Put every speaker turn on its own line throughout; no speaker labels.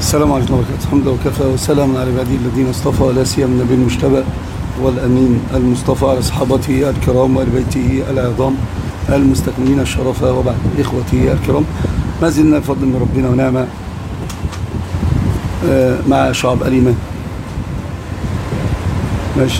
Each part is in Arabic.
السلام عليكم ورحمة الله وبركاته. الحمد لله وكفى وسلام على عباده الذين اصطفى، لا سيما النبي المجتبى والأمين المصطفى على صحابته الكرام وآل بيته العظام المستكملين الشرفاء، وبعد إخوتي الكرام، ما زلنا بفضل من ربنا ونعمة مع شعب الإيمان. ماشي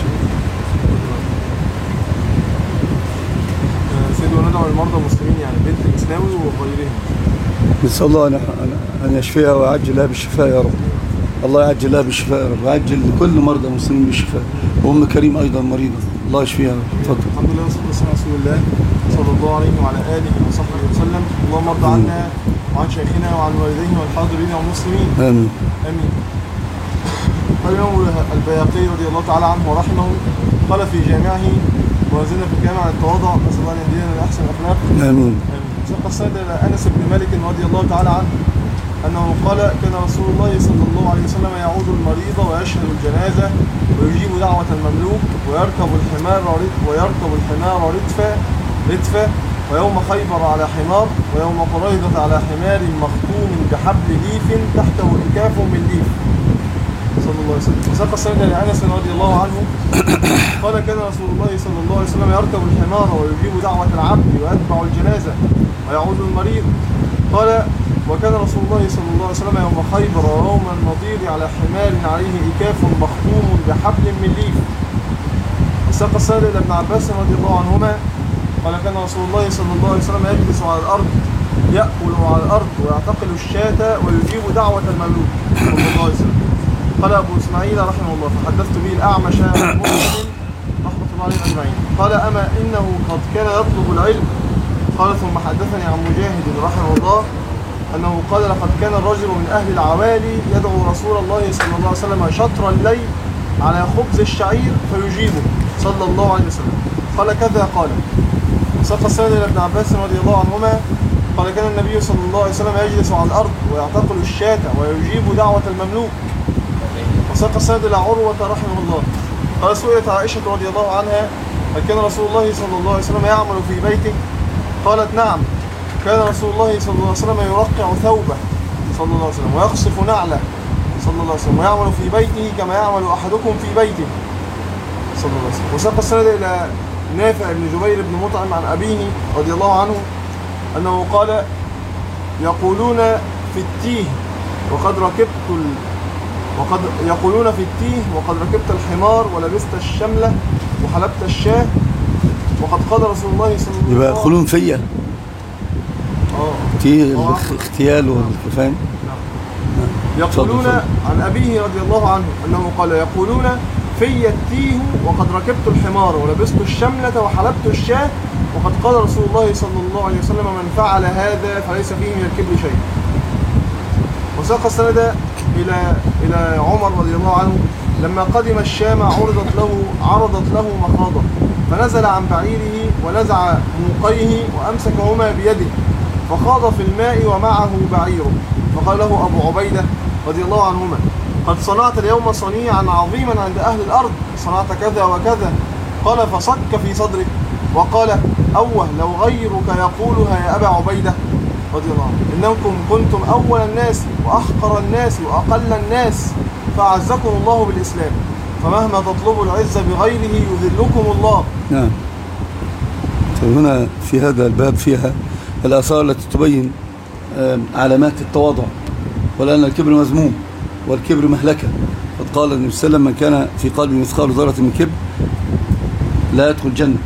سيدنا ندعو المرضى المسلمين، يعني بنت الإسلامي وغيرهم.
نسأل الله أن يشفيها ويعجل لها بالشفاء يا رب. الله يعجل لها بالشفاء يا رب، ويعجل لكل مرضى المسلمين بالشفاء، وأم كريم أيضا مريضة، الله يشفيها. تفضل.
الحمد لله والصلاة والسلام على رسول الله صلى الله عليه وعلى آله وصحبه وسلم. اللهم ارض عنا وعن شيخنا وعن والديه والحاضرين والمسلمين.
آمين.
آمين. قال الإمام البيهقي رضي الله تعالى عنه ورحمه، قال في جامعه: وزلنا في الجامع عن التواضع، نسأل الله أن يهدينا لأحسن الأخلاق.
آمين.
ساق السند إلى أنس بن مالك رضي الله تعالى عنه أنه قال: كان رسول الله صلى الله عليه وسلم يعود المريض ويشهد الجنازة ويجيب دعوة المملوك ويركب الحمار ردفا، ويوم خيبر على حمار، ويوم قريظة على حمار مختوم بحبل ليف تحته إكاف من ليف، صلى الله عليه وسلم. وساق السند إلى أنس رضي الله عنه قال: كان رسول الله صلى الله عليه وسلم يركب الحمار ويجيب دعوة العبد ويتبع الجنازة ويعود المريض. قال: وكان رسول الله صلى الله عليه وسلم يوم خيبر ويوم النضير على حمار عليه إكاف مختوم بحبل من ليف. وساق السند إلى ابن عباس رضي الله عنهما قال: كان رسول الله صلى الله عليه وسلم يجلس على الأرض يأكل على الأرض ويعتقل الشاة ويجيب دعوة المملوك، صلى الله عليه وسلم. قال أبو إسماعيل رحمه الله: فحدثت به الأعمش عن مسلم رحمة الله عليه أجمعين. قال: أما إنه قد كان يطلب العلم. قال: ثم حدثني عن مجاهد رحمه الله أنه قال: لقد كان الرجل من أهل العوالي يدعو رسول الله صلى الله عليه وسلم شطر الليل على خبز الشعير فيجيبه، صلى الله عليه وسلم. قال: كذا قال. وساق السند إلى ابن عباس رضي الله عنهما قال: كان النبي صلى الله عليه وسلم يجلس على الأرض ويعتقل الشاة ويجيب دعوة المملوك. وساق السند إلى عروة رحمه الله قال: سئلت عائشة رضي الله عنها: هل كان رسول الله صلى الله عليه وسلم يعمل في بيته؟ قالت: نعم، كان رسول الله صلى الله عليه وسلم يرقع ثوبه صلى الله عليه وسلم ويقصف نعله صلى الله عليه وسلم ويعمل في بيته كما يعمل أحدكم في بيته، صلى الله عليه وسلم. وساق السند إلى نافع بن جبير بن مطعم عن أبيه رضي الله عنه أنه قال: يقولون في التيه وقد ركبت الحمار ولبست الشملة وحلبت الشاه، وقد قال رسول الله صلى الله عليه وسلم.
يبقى يقولون فيا تيه الاختيال والكفان.
يقولون عن أبيه رضي الله عنه أنه قال: يقولون في التيه وقد ركبت الحمار ولبست الشملة وحلبت الشاه، وقد قال رسول الله صلى الله عليه وسلم: من فعل هذا فليس فيه من الكبر شيء. وساق السند إلى عمر رضي الله عنه لما قدم الشام عرضت له مخاضة، فنزل عن بعيره ونزع موقيه وأمسكهما بيده فخاض في الماء ومعه بعيره، فقال له أبو عبيدة رضي الله عنهما: قد صنعت اليوم صنيعا عظيما عند أهل الأرض، صنعت كذا وكذا. قال: فصك في صدرك وقال: أوه لو غيرك يقولها يا أبا عبيدة رضي الله عنه، إنكم كنتم أول الناس وأحقر الناس وأقل الناس، فأعزكم الله بالإسلام، فمهما تطلبوا العزة بغيره يذلكم الله.
نعم. هنا في هذا الباب فيها الآثار التي تبين علامات التواضع، ولأن الكبر مذموم والكبر مهلكة. قد قال النبي صلى الله عليه وسلم: من كان في قلبه مثقال ذرة من كبر لا يدخل الجنة.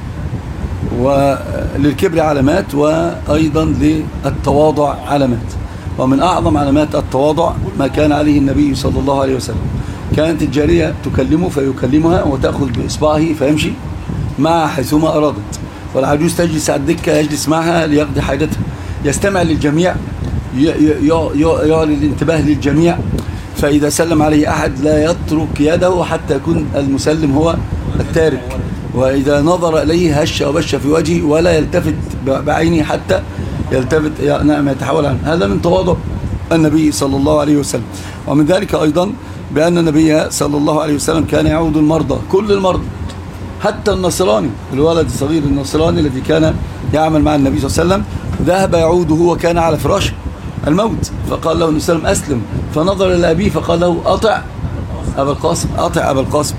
وللكبر علامات، وأيضا للتواضع علامات، ومن أعظم علامات التواضع ما كان عليه النبي صلى الله عليه وسلم. كانت الجارية تكلمه فيكلمها وتأخذ بإصبعه فيمشي مع حيثما أرادت، والعجوز تجلس على الدكة يجلس معها ليقضي حاجتها، يستمع للجميع، يعلي الانتباه للجميع، فإذا سلم عليه أحد لا يترك يده حتى يكون المسلم هو التارك، وإذا نظر إليه هش وبش في وجهه ولا يلتفت بعينه حتى يلتفت يتحول عنه. هذا من تواضع النبي صلى الله عليه وسلم. ومن ذلك أيضا بأن النبي صلى الله عليه وسلم كان يعود المرضى، كل المرضى، حتى النصراني، الولد الصغير النصراني الذي كان يعمل مع النبي صلى الله عليه وسلم ذهب يعوده وكان على فراشه، الموت، فقال له النبي صلى الله عليه وسلم أسلم، فنظر إلى أبيه فقال له أطع أبا القاسم، أطع أبا القاسم.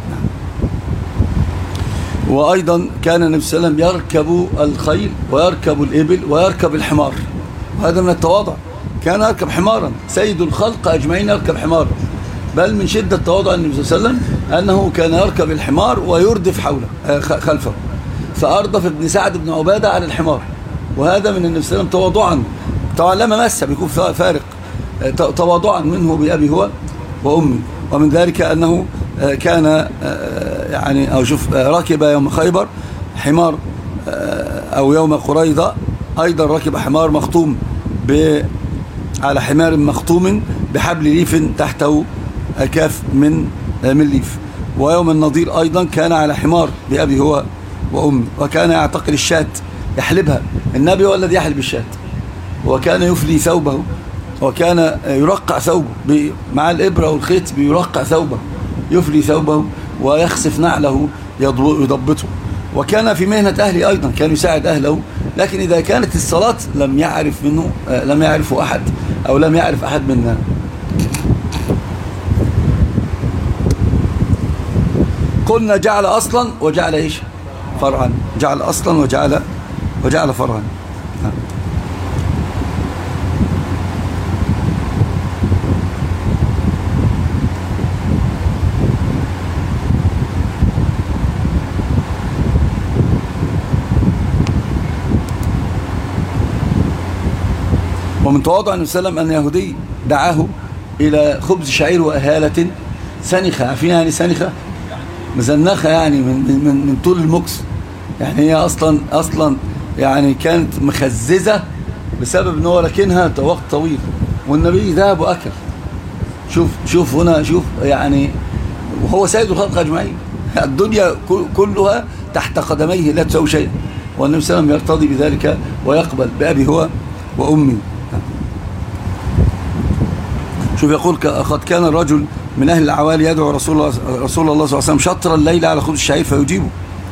وأيضا كان النبي صلى الله عليه وسلم يركب الخيل ويركب الإبل ويركب الحمار، وهذا من التواضع. كان يركب حمارا، سيد الخلق أجمعين يركب حمارا، بل من شدة تواضع النبي صلى الله عليه وسلم أنه كان يركب الحمار ويردف حوله خلفه، فأردف ابن سعد بن عبادة على الحمار، وهذا من النبي صلى الله عليه وسلم تواضعا. طبعا لما مس بيكون فارق، تواضعا منه بأبي هو وأمي. ومن ذلك أنه كان يعني أو شوف ركب يوم خيبر حمار، أو يوم قريظة أيضا ركب حمار مختوم على حمار مختوم بحبل ليف تحته كاف من ليف. ويوم النضير أيضا كان على حمار بأبي هو وأمي، وكان يعتقل الشاة يحلبها، النبي هو الذي يحلب الشاة، وكان يفلي ثوبه، وكان يرقع ثوبه مع الإبرة والخيط، بيرقع ثوبه، يفلي ثوبه ويخسف نعله يضبطه. وكان في مهنة أهله أيضا، كان يساعد أهله، لكن إذا كانت الصلاة لم يعرفه أحد، أو لم يعرف أحد منا. قلنا جعل أصلا وجعل إيش؟ فرعا. جعل أصلا وجعل فرعا. ومن تواضع النبي صلى الله عليه وسلم أن يهودي دعاه إلى خبز شعير وأهالة سنخة. عارفين يعني سنخة؟ مزنخة، يعني من طول المكس، يعني هي أصلا يعني كانت مخززة بسبب أنه ركنها وقت طويل، والنبي ذهب وأكل. شوف هنا، شوف يعني، وهو سيد الخلق أجمعين، الدنيا كلها تحت قدميه لا تسوي شيء، والنبي صلى الله عليه وسلم يرتضي بذلك ويقبل بأبي هو وأمي. شوف يقول قد كان الرجل من أهل العوالي يدعو رسول الله صلى الله عليه وسلم شطر الليل على خبز الشعير فيجيبه.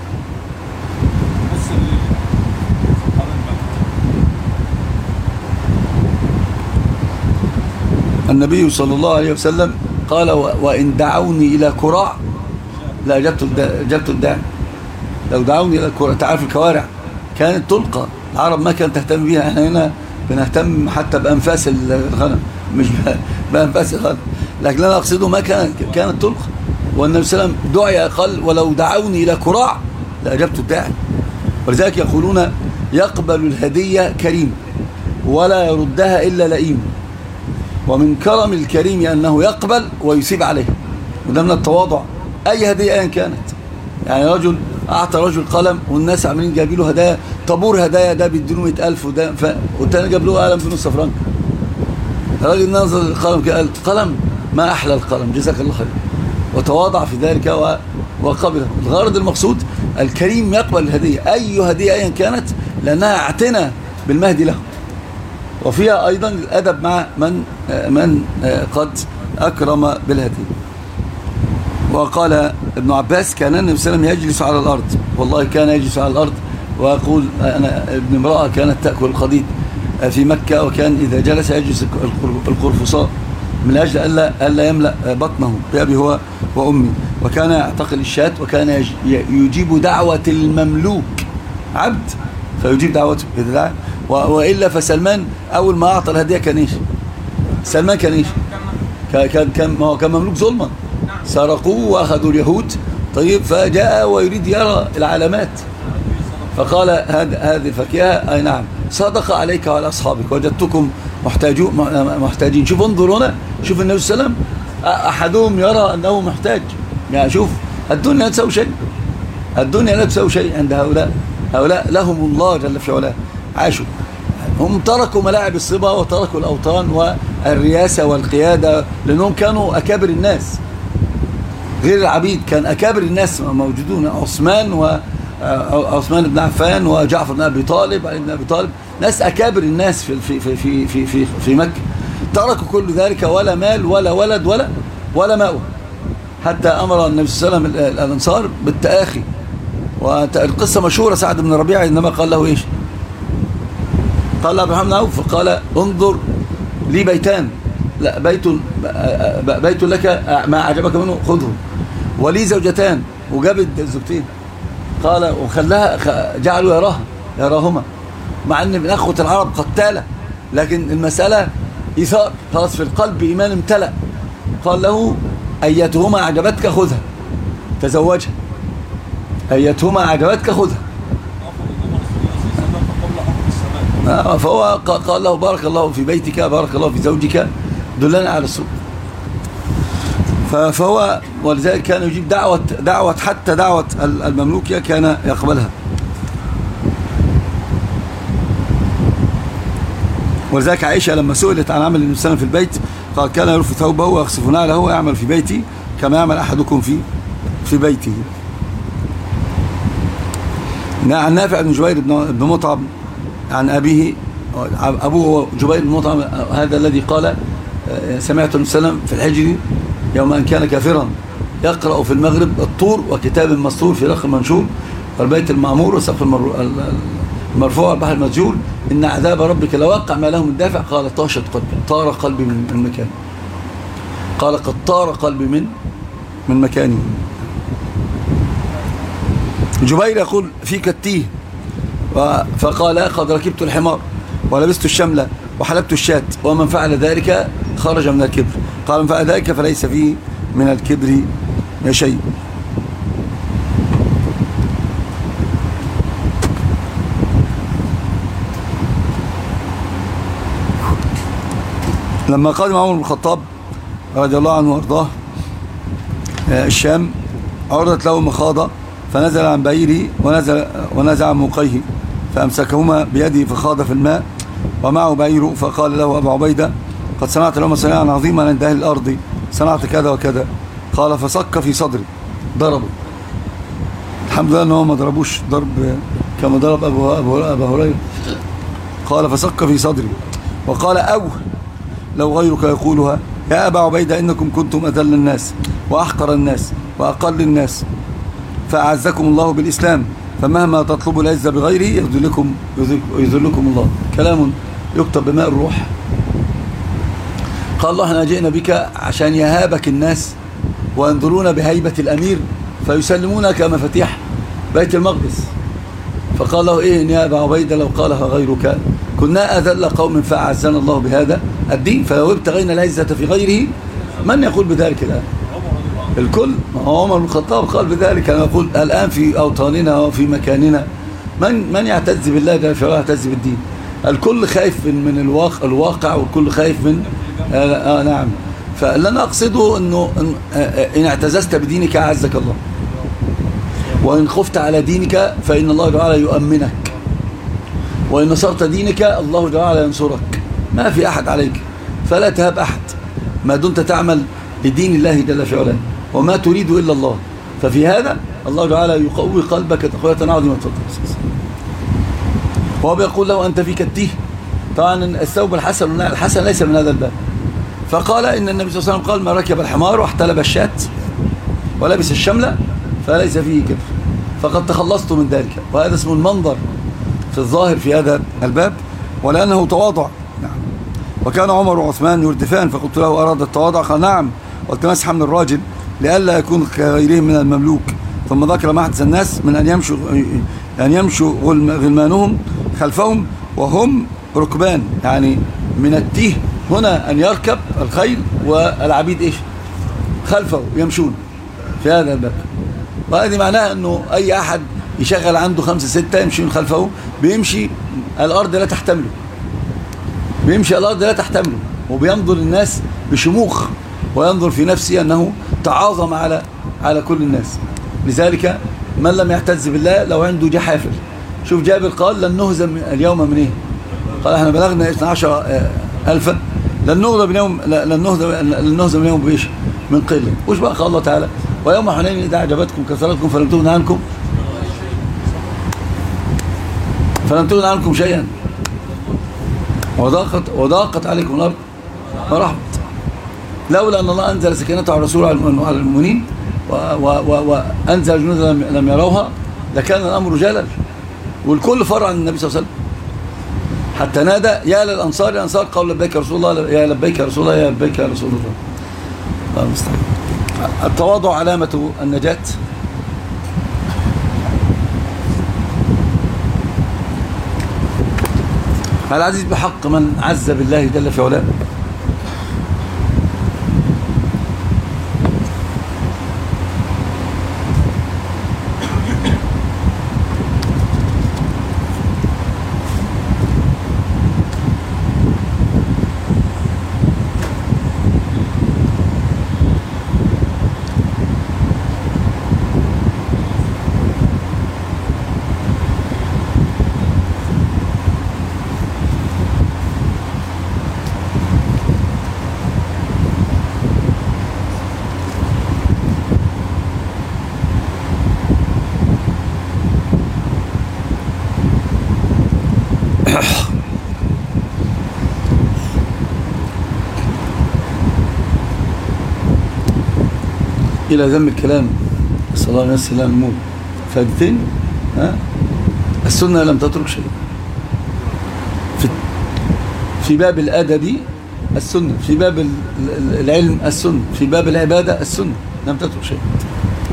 النبي صلى الله عليه وسلم قال وإن دعوني إلى كراع لا أجبت الداعي. لو دعوني إلى كراع، تعرف الكوارع كانت تلقى، العرب ما كانت تهتم بها، احنا هنا بنهتم حتى بأنفاس الغنم، مش بأنفاس الغنم، لكن أنا أقصده ما كانت تلقى. والنبي صلى الله عليه وسلم دعي قال ولو دعوني إلى كراع لأجبت الداعي. ولذلك يقولون يقبل الهدية كريم ولا يردها إلا لئيم، ومن كرم الكريم أنه يقبل ويسيب عليه، وده من التواضع. أي هدية أيا كانت، يعني رجل أعطى رجل قلم والناس عاملين جايبين له هدايا، طابور هدايا، ده بيديله 100,000 وده والتاني جاب له قلم بنص فرنك. الراجل نظر القلم قال قلم ما أحلى القلم، جزاك الله خير، وتواضع في ذلك وقبله. الغرض المقصود الكريم يقبل الهدية، أي هدية أيا كانت، لأنها اعتنى بالمهدي له، وفيها أيضا الأدب مع من قد أكرم بالهدية. وقال ابن عباس كان النبي صلى الله عليه وسلم يجلس على الأرض، والله كان يجلس على الأرض، ويقول أنا ابن امرأة كانت تأكل القضيب في مكة، وكان إذا جلس يجلس القرفصاء من أجل ألا يملأ بطنه بأبي هو وأمي. وكان يعتقل الشاة، وكان يجيب دعوة المملوك، عبد فيجيب دعوته إذا دعا. وإلا فسلمان أول ما أعطى الهدية كان إيش؟ سلمان كان إيش؟ كان مملوك ظلما، سرقوه وأخذوا اليهود. طيب فجاء ويريد يرى العلامات، فقال هذه الفاكهة أي نعم صدق عليك وعلى أصحابك وجدتكم محتاجين. شوف انظر هنا، شوف النبي صلى الله عليه وسلم أحدهم يرى أنه محتاج، يعني شوف الدنيا لا تسوي شيء، الدنيا لا تسوي شيء عند هؤلاء لهم الله جل في علاه، عاشوا، هم تركوا ملاعب الصبا وتركوا الأوطان والرياسة والقيادة، لأنهم كانوا أكابر الناس غير العبيد، كان أكابر الناس موجودون، عثمان بن عفان وجعفر بن أبي طالب، علي بن أبي طالب، ناس أكابر الناس في مكة، تركوا كل ذلك، ولا مال ولا ولد ولا مأوى، حتى أمر النبي صلى الله عليه وسلم الأنصار بالتآخي. والقصة مشهورة، سعد بن ربيعة إنما قال له إيش؟ قال له عبد الرحمن بن عوف، فقال انظر لي بيتان، لا بيت لك ما أعجبك منه خذه، ولي زوجتان، وجاب الزوجتين. قال وخلاها جعلوا يراهما، مع ان من أخوة العرب قتالة، لكن المسألة إيثار، خلاص في القلب إيمان امتلأ. قال له أيتهما أعجبتك خذها، تزوجها، أيتهما أعجبتك خذها. فهو قال له بارك الله في بيتك، بارك الله في زوجك، دلنا على السوق. فهو ولذلك كان يجيب دعوة حتى دعوة المملوكية كان يقبلها. ولذلك عائشة لما سئلت عن عمل النبي صلى الله عليه وسلم في البيت قال كان يرفع ثوبه ويخسف نعله ويعمل في بيتي كما يعمل أحدكم في بيته. عن نافع بن جبير بن مطعم عن أبيه، أبوه جبير بن مطعم هذا الذي قال سمعت النبي صلى الله عليه وسلم في الحجر يوم أن كان كافرا يقرأ في المغرب الطور وكتاب مسطور في رخ منشور والبيت المعمور وسقف المرفوع والبحر المسجور إن عذاب ربك لواقع ما له من دافع. قال طاشت قلبي، طار قلبي من مكانه. قال قد طار قلبي من مكانه. جبير يقول فيك التيه، فقال قد ركبت الحمار ولبست الشملة وحلبت الشاة ومن فعل ذلك خرج من الكبر. قال من فعل ذلك فليس فيه من الكبر شيء. لما قدم عمر بن الخطاب رضي الله عنه وارضاه الشام عرضت له مخاضة فنزل عن بعيره ونزع موقيه فأمسكهما بيده فخاض في الماء ومعه بعيره. فقال له أبو عبيدة قد صنعت لهم صنيعا عظيما عند أهل الأرض، صنعت كذا وكذا. قال فصك في صدري، ضربه. الحمد لله أنه ما ضربوش ضرب كما ضرب أبو هريرة. قال فصك في صدري وقال لو غيرك يقولها يا أبا عبيدة إنكم كنتم أذل الناس وأحقر الناس وأقل الناس فأعزكم الله بالإسلام فمهما تطلبوا العزة بغيره يذلكم الله. كلام يكتب بماء الروح. قال الله احنا جئنا بك عشان يهابك الناس وينظرون بهيبة الأمير فيسلمونك مفاتيح بيت المقدس. فقال له إيه يا أبا عبيدة لو قالها غيرك كنا أذل قوم فأعزنا الله بهذا الدين فلو ابتغينا العزة في غيره. من يقول بذلك الآن؟ الكل. عمر بن الخطاب قال بذلك. أنا أقول الآن في أوطاننا وفي مكاننا من يعتز بالله ده فلا يعتز بالدين. الكل خايف من الواقع والكل خايف من نعم. فاللي أنا أقصده أنه إن اعتززت بدينك أعزك الله، وإن خفت على دينك فإن الله تعالى يؤمنك، وإن نصرت دينك الله تعالى ينصرك. ما في أحد عليك، فلا تهاب أحد ما دمت تعمل لدين الله جل في علاه وما تريد إلا الله. ففي هذا الله تعالى يقوي قلبك تقوية عظيمة. وهو بيقول له أنت فيك التيه. طبعا الثوب الحسن والنعل الحسن ليس من هذا الباب. فقال إن النبي صلى الله عليه وسلم قال ما ركب الحمار واحتلب الشاة ولبس الشملة فليس فيه كبر، فقد تخلصت من ذلك. وهذا اسم المنظر في الظاهر في هذا الباب ولأنه تواضع. نعم. وكان عمر وعثمان يردفان فقلت له أراد التواضع؟ قال نعم، قلت مسح من الراجل لئلا يكون كغيرهم من المملوك. ثم ذكر ما حدث الناس من أن يمشوا غلمانهم خلفهم وهم ركبان، يعني من التيه هنا أن يركب الخيل والعبيد إيش خلفه يمشون في هذا الباب. وهذه معناها أنه أي أحد يشغل عنده 5 6 يمشون خلفه بيمشي الأرض لا تحتمله، بيمشي الأرض لا تحتمله، وبينظر الناس بشموخ وينظر في نفسه أنه تعاظم على كل الناس. لذلك من لم يعتز بالله لو عنده جحافل. شوف جابر قال لن نهزم اليوم من إيه؟ قال احنا بلغنا 12,000 لن نهزم اليوم بإيش؟ من قلة. وش بقى قال الله تعالى ويوم حنين إذا أعجبتكم كثرتكم فلم تغن عنكم شيئا وضاقت عليكم الأرض ورحمت. لولا أن الله أنزل سكينته على الرسول على المؤمنين وأنزل جنودا لم يروها لكان الأمر جلل. والكل فرع عن النبي صلى الله عليه وسلم حتى نادى يا للأنصار، الأنصار قالوا لبيك يا رسول الله، يا لبيك يا رسول الله، يا لبيك يا رسول الله. الله المستعان. التواضع علامة النجاة. العزيز بحق من عز بالله جل في علاه. إلى ذم الكلام صلى الله عليه وسلم الموت فاجتن. السنة لم تترك شيء في باب الأدب، السنة في باب العلم، السنة في باب العبادة، السنة لم تترك شيء.